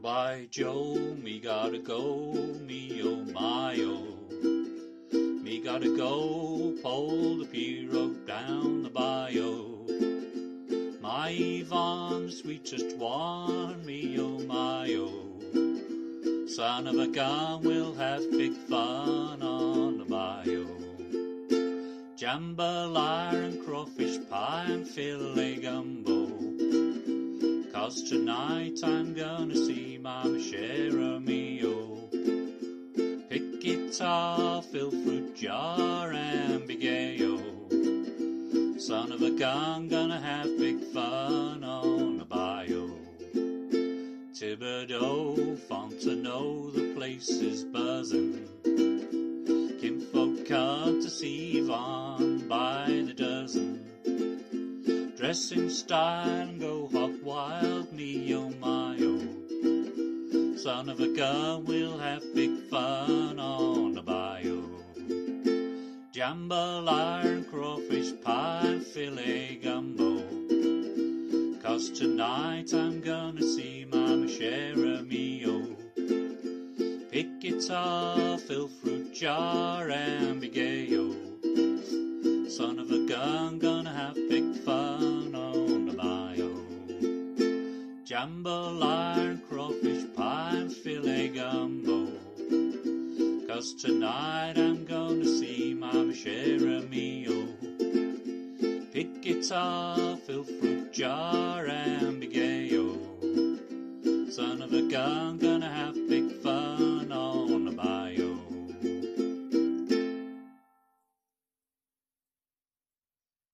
By Joe, me gotta go, me oh my oh. Me gotta go, pull the pirogue down the bayou. My Yvonne, sweetest one, me oh my oh. Son of a gun, we'll have big fun on the bayou. Jambalaya and crawfish pie and filet gumbo. 'Cause tonight I'm gonna see Mama Cheramio. Pick guitar, fill fruit jar and be gay-o. Son of a gun, gonna have big fun on the bayou. Thibodeau, Fontenot, the place is buzzing. Kinfolk come to see Yvonne by the dozen. Dress in style and go hog wild, me oh my oh. Son of a gun, we'll have big fun on the bayou. Jambalaya and crawfish pie and filet gumbo. 'Cause tonight I'm gonna see Mama Cheramio. Pick guitar, fill fruit jar and be gay-o. Son of a gun, gonna have big fun on the bayou. Jambalaya and crawfish pie and filet gumbo. 'Cause tonight I'm gonna see Mama Cheramio. Pick guitar, fill fruit jar and be gay-o. Son of a gun, gonna have big fun on